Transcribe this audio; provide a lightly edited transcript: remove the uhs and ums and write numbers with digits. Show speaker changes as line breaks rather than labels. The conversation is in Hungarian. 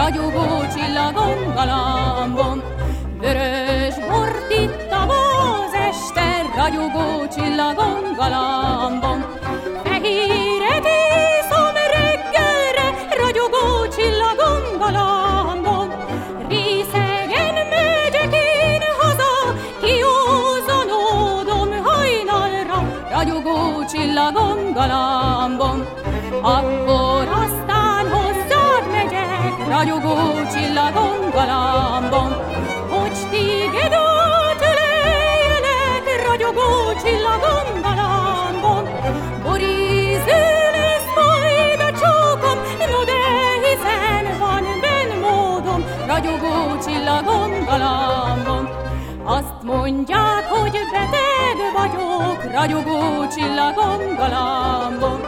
ragyogó csillagon galambon. Vörös bort ittam az este, ragyogó csillagon galambon. Fehéret iszom reggelre, ragyogó csillagon galambon. Részegen megyek én haza, kiózanodom hajnalra, ragyogó csillagon galambon. Akkor aztán hozzád megyek, ragyogó csillagon galambon, hogy téged átöleljelek, ragyogó csillagon galambon. Boríző lesz majd a csókom, no de hiszen van benn módom, ragyogó csillagon galambon. Azt mondják, hogy beteg vagyok, ragyogó csillagon galambon.